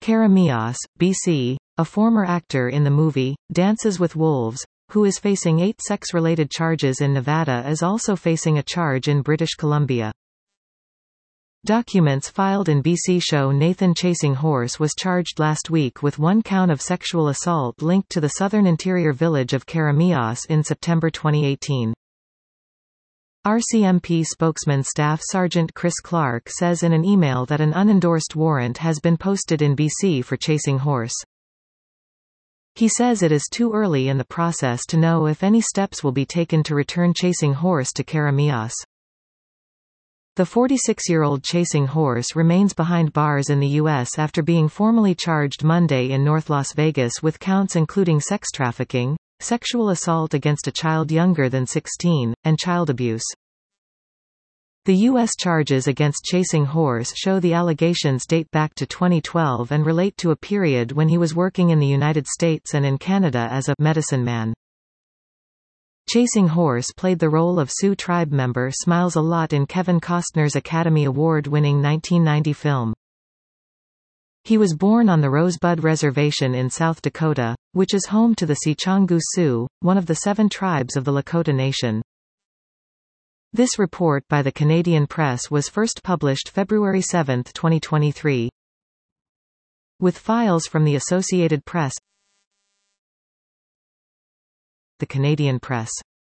Karamios, BC, a former actor in the movie, Dances with Wolves, who is facing 8 sex-related charges in Nevada, is also facing a charge in British Columbia. Documents filed in BC show Nathan Chasing Horse was charged last week with 1 count of sexual assault linked to the southern interior village of Karamios in September 2018. RCMP spokesman Staff Sergeant Chris Clark says in an email that an unendorsed warrant has been posted in BC for Chasing Horse. He says it is too early in the process to know if any steps will be taken to return Chasing Horse to Karamios. The 46-year-old Chasing Horse remains behind bars in the U.S. after being formally charged Monday in North Las Vegas with counts including sex trafficking, sexual assault against a child younger than 16, and child abuse. The U.S. charges against Chasing Horse show the allegations date back to 2012 and relate to a period when he was working in the United States and in Canada as a medicine man. Chasing Horse played the role of Sioux tribe member Smiles a Lot in Kevin Costner's Academy Award-winning 1990 film. He was born on the Rosebud Reservation in South Dakota, which is home to the Sicangu Sioux, one of the 7 tribes of the Lakota Nation. This report by the Canadian Press was first published February 7, 2023. With files from the Associated Press, the Canadian Press.